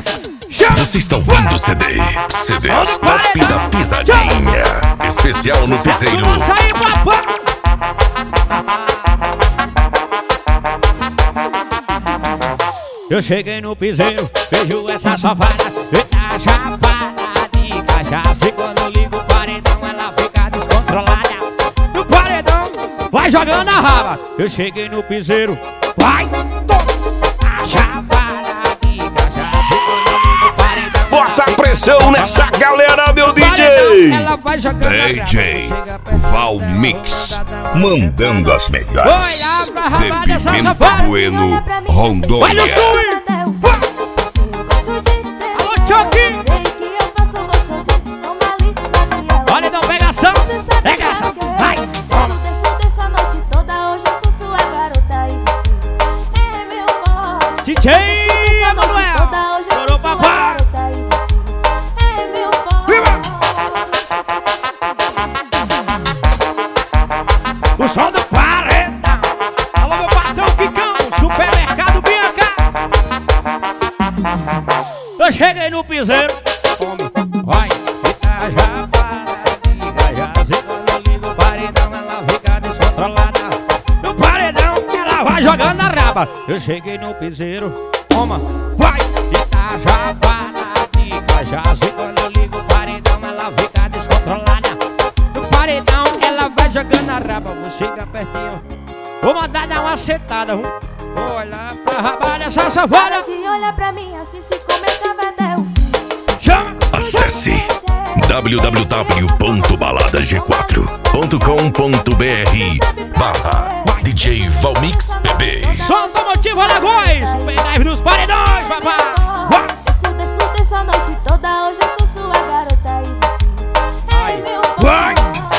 Você está ouvindo o CDs Top da Pisadinha. Especial no piseiro. Eu cheguei no piseiro, vejo essa safada, tá chapada de cachaça. E quando eu ligo o paredão, ela fica descontrolada. No paredão, vai jogando a raba. Eu cheguei no piseiro, vai, tá chapada de cachaça. E quando eu ligo o paredão, bota pressão nessa galera, meu DJ! Ela vai jogando DJ Val Mix, mandando as melhores. De Pimenta Bueno, Rondônia. Vai no swing! Alô, Choque! Olha, então, pegação! Pegação! Vai! DJ Emanuel! Chorou, papai! O som do paredão! Alô, meu patrão Kikão! Supermercado Bianca! Eu cheguei no piseiro, vai, fica já para de gajar. E quando eu ligo o paredão, ela fica descontrolada. No paredão, ela vai jogando a raba. Eu cheguei no piseiro, toma, vai, fica já para de gajar. E quando eu ligo o paredão, ela fica descontrolada. No paredão, ela vai jogando a raba. Vou chegar pertinho, vou mandar dar uma sentada. Vou olhar pra raba dessa safada. De olhar pra mim assim se começava até o Acesse www.baladag4.com.br/DJ Valmix BB. Solta o motivo Alagoas, o pendrive dos paredões, papai. Desço a noite toda, hoje eu sou sua garota e você é meu Vai!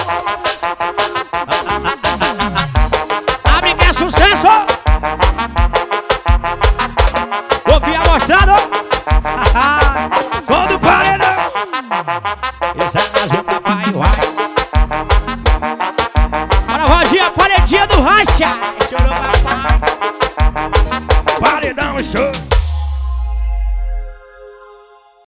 Abre que é sucesso! Ouvi amostrado! Som do paredão! Esse é mais um papai, vai! Para Rodinha, paredinha do racha! Chorou, papai!